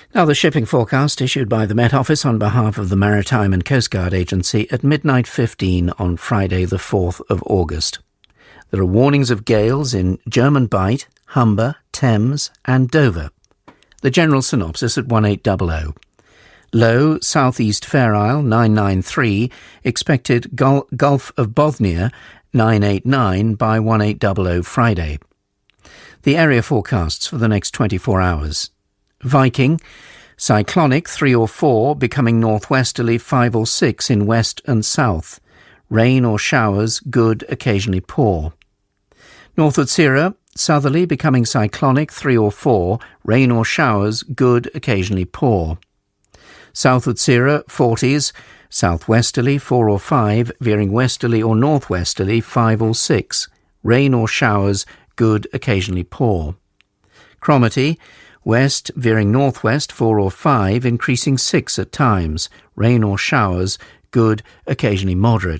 Now, the shipping forecast issued by the Met Office on behalf of the Maritime and Coast Guard Agency at midnight 15 on Friday the 4th of August. There are warnings of gales in German Bight, Humber, Thames and Dover. The general synopsis at 1800. Low, southeast Fair Isle 993, expected Gulf of Bothnia 989 by 1800 Friday. The area forecasts for the next 24 hours. Viking, cyclonic 3 or 4, becoming northwesterly 5 or 6 in west and south. Rain or showers, good, occasionally poor. North Utsira, southerly, becoming cyclonic 3 or 4, rain or showers, good, occasionally poor. South Utsira, 40s, southwesterly 4 or 5, veering westerly or northwesterly 5 or 6, rain or showers, good, occasionally poor. Cromarty, west, veering northwest 4 or 5, increasing 6 at times, rain or showers, good, occasionally moderate.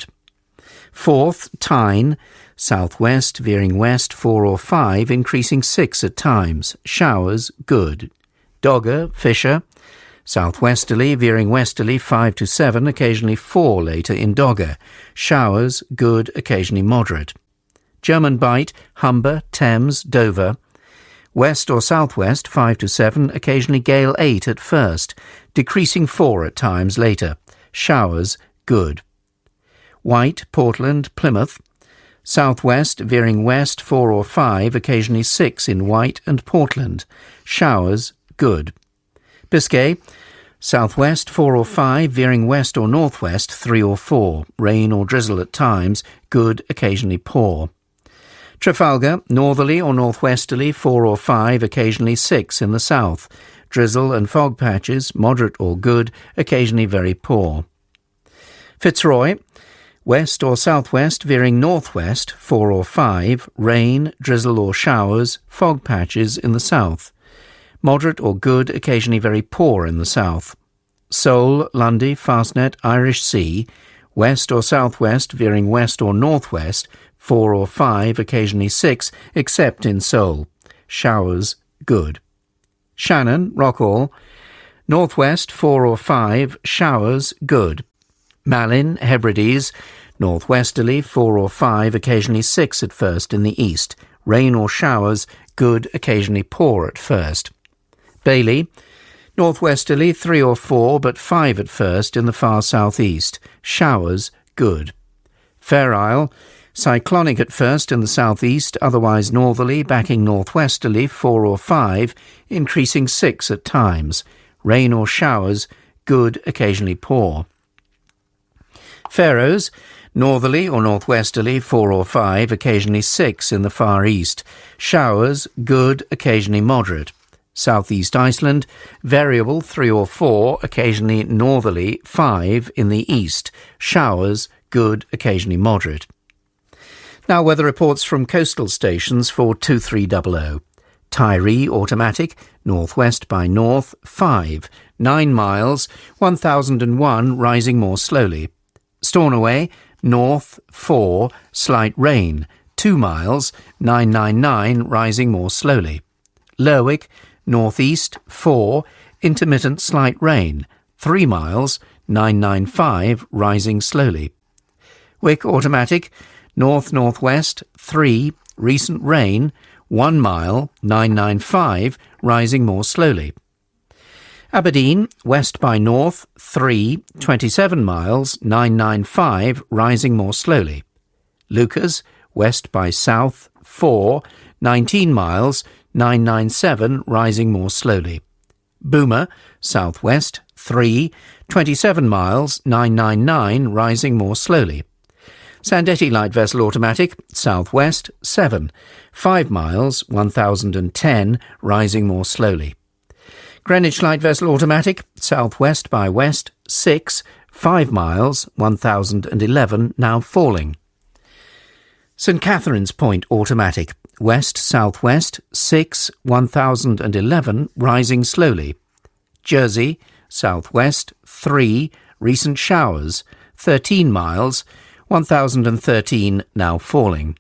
Forth, Tyne, southwest, veering west 4 or 5, increasing 6 at times, showers, good. Dogger, Fisher, southwesterly, veering westerly 5 to 7, occasionally 4 later in Dogger, showers, good, occasionally moderate. German Bight, Humber, Thames, Dover, west or southwest 5 to 7, occasionally gale 8 at first, decreasing 4 at times later, showers, good. Wight, Portland, Plymouth, southwest, veering west 4 or 5, occasionally 6 in Wight and Portland, showers, good. Biscay, southwest 4 or 5, veering west or northwest 3 or 4, rain or drizzle at times, good, occasionally poor. Trafalgar, northerly or northwesterly 4 or 5, occasionally 6 in the south, drizzle and fog patches, moderate or good, occasionally very poor. Fitzroy, west or southwest, veering northwest 4 or 5, rain, drizzle or showers, fog patches in the south. Moderate or good, occasionally very poor in the south. Seoul, Lundy, Fastnet, Irish Sea, west or southwest, veering west or northwest, 4 or 5, occasionally 6, except in Seoul. Showers, good. Shannon, Rockall, northwest 4 or 5, showers, good. Malin, Hebrides, northwesterly 4 or 5, occasionally 6 at first in the east. Rain or showers, good, occasionally poor at first. Bailey, northwesterly 3 or 4, but 5 at first in the far southeast. Showers, good. Fair Isle, cyclonic at first in the southeast, otherwise northerly, backing northwesterly 4 or 5, increasing 6 at times. Rain or showers, good, occasionally poor. Faroes, northerly or northwesterly 4 or 5, occasionally 6 in the far east. Showers, good, occasionally moderate. Southeast Iceland, variable 3 or 4, occasionally northerly 5 in the east. Showers, good, occasionally moderate. Now weather reports from coastal stations for 2300. Tiree, automatic, northwest by north 5, 9 miles, 1001, rising more slowly. Stornoway, north 4, slight rain, 2 miles, 999, rising more slowly. Lerwick, northeast 4, intermittent slight rain, 3 miles, 995, rising slowly. Wick, automatic, north-northwest 3, recent rain, 1 mile, 995, rising more slowly. Aberdeen, west by north 3, 27 miles, 995, rising more slowly. Lucas, west by south 4, 19 miles, 997, rising more slowly. Boomer, southwest 3, 27 miles, 999, rising more slowly. Sandetti light vessel automatic, southwest 7, 5 miles, 1010, rising more slowly. Greenwich light vessel automatic, southwest by west 6, 5 miles, 1011, now falling. St Catherine's Point automatic, west-southwest 6, 1011, rising slowly. Jersey, southwest 3, recent showers, 13 miles, 1013, now falling.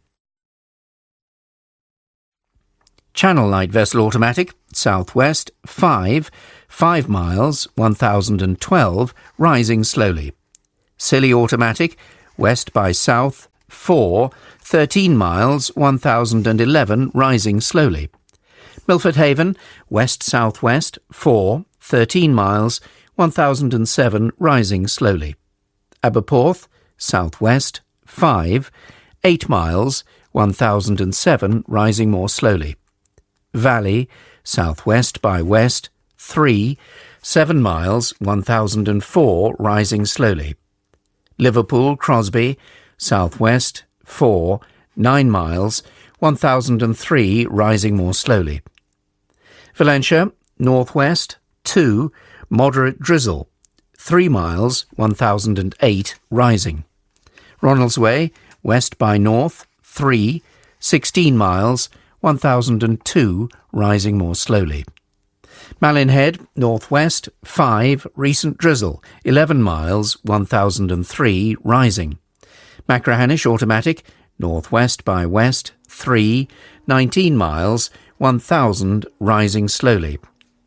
Channel light vessel automatic, southwest 5, 5 miles, 1012, rising slowly. Scilly automatic, west by south, 4, 13 miles, 1011, rising slowly. Milford Haven, west-southwest, 4, 13 miles, 1007, rising slowly. Aberporth, southwest, 5, 8 miles, 1007, rising more slowly. Valley, southwest by west, 3, 7 miles, 1004, rising slowly. Liverpool, Crosby, southwest, 4, 9 miles, 1003, rising more slowly. Valentia, northwest, 2, moderate drizzle, 3 miles, 1008, rising. Ronaldsway, west by north, 3, 16 miles, 1002, rising more slowly. Malin Head, northwest, 5, recent drizzle, 11 miles, 1003, rising. Machrihanish automatic, northwest by west, 3, 19 miles, 1000, rising slowly.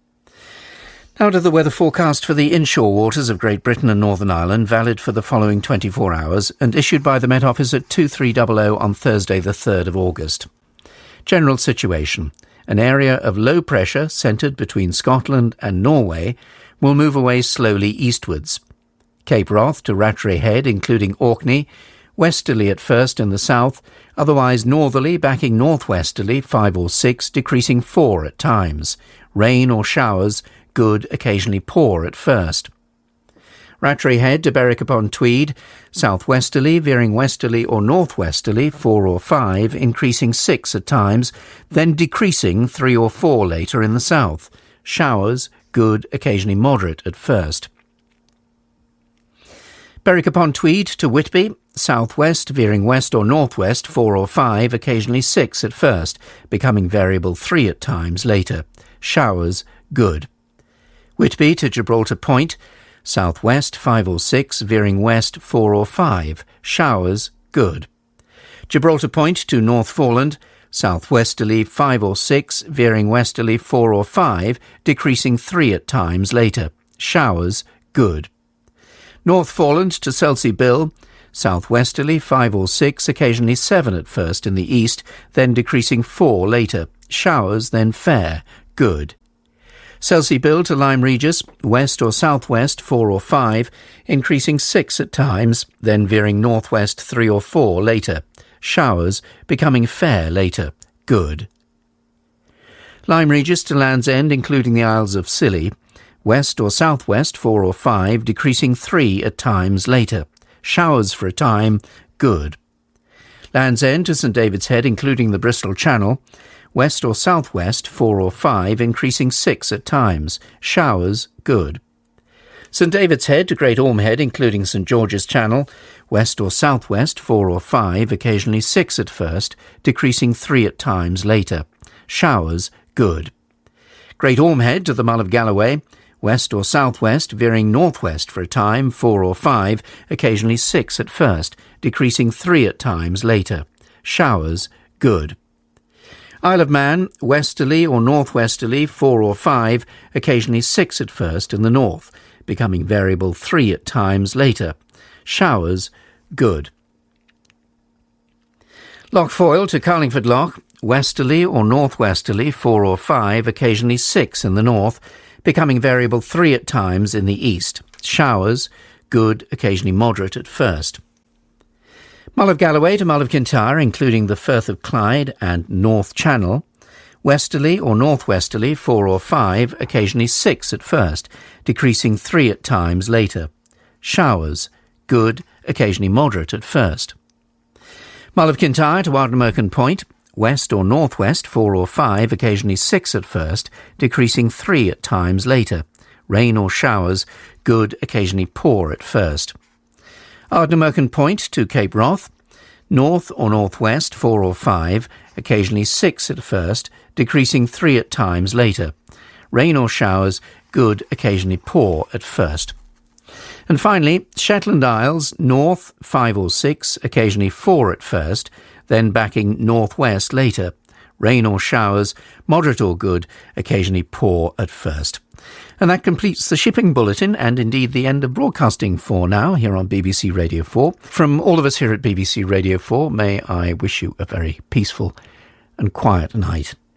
Now to the weather forecast for the inshore waters of Great Britain and Northern Ireland, valid for the following 24 hours and issued by the Met Office at 2300 on Thursday the 3rd of August. General situation. An area of low pressure centred between Scotland and Norway will move away slowly eastwards. Cape Wrath to Rattray Head, including Orkney, westerly at first in the south, otherwise northerly, backing northwesterly, 5 or 6, decreasing 4 at times. Rain or showers, good, occasionally poor at first. Rattray Head to Berwick-upon-Tweed, southwesterly, veering westerly or northwesterly, 4 or 5, increasing 6 at times, then decreasing 3 or 4 later in the south. Showers, good, occasionally moderate at first. Berwick-upon-Tweed to Whitby, southwest, veering west or northwest, 4 or 5, occasionally 6 at first, becoming variable 3 at times later. Showers, good. Whitby to Gibraltar Point, southwest 5 or 6, veering west 4 or 5, showers, good. Gibraltar Point to North Foreland, southwesterly 5 or 6, veering westerly 4 or 5, decreasing 3 at times later, showers, good. North Foreland to Selsey Bill, southwesterly 5 or 6, occasionally 7 at first in the east, then decreasing 4 later, showers, then fair, good. Selsey Bill to Lyme Regis, west or southwest 4 or 5, increasing 6 at times, then veering northwest 3 or 4 later. Showers, becoming fair later. Good. Lyme Regis to Land's End, including the Isles of Scilly, west or southwest 4 or 5, decreasing 3 at times later. Showers for a time, good. Land's End to St David's Head, including the Bristol Channel, west or southwest 4 or 5, increasing 6 at times. Showers, good. St David's Head to Great Orme Head, including St George's Channel, west or southwest 4 or 5, occasionally 6 at first, decreasing 3 at times later. Showers, good. Great Orme Head to the Mull of Galloway, west or southwest, veering northwest for a time, 4 or 5, occasionally 6 at first, decreasing 3 at times later. Showers, good. Isle of Man, westerly or northwesterly, 4 or 5, occasionally 6 at first in the north, becoming variable 3 at times later. Showers, good. Loch Foyle to Carlingford Loch, westerly or northwesterly, 4 or 5, occasionally 6 in the north, becoming variable 3 at times in the east. Showers, good, occasionally moderate at first. Mull of Galloway to Mull of Kintyre, including the Firth of Clyde and North Channel, westerly or northwesterly 4 or 5, occasionally 6 at first, decreasing 3 at times later. Showers, good, occasionally moderate at first. Mull of Kintyre to Ardnamurchan Point, west or northwest 4 or 5, occasionally 6 at first, decreasing 3 at times later. Rain or showers, good, occasionally poor at first. Ardnamurchan Point to Cape Wrath, north or northwest 4 or 5, occasionally 6 at first, decreasing 3 at times later. Rain or showers, good, occasionally poor at first. And finally, Shetland Isles, north 5 or 6, occasionally 4 at first, then backing northwest later. rain or showers, moderate or good, occasionally poor at first. And that completes the shipping bulletin and indeed the end of broadcasting for now here on BBC Radio 4. From all of us here at BBC Radio 4, may I wish you a very peaceful and quiet night.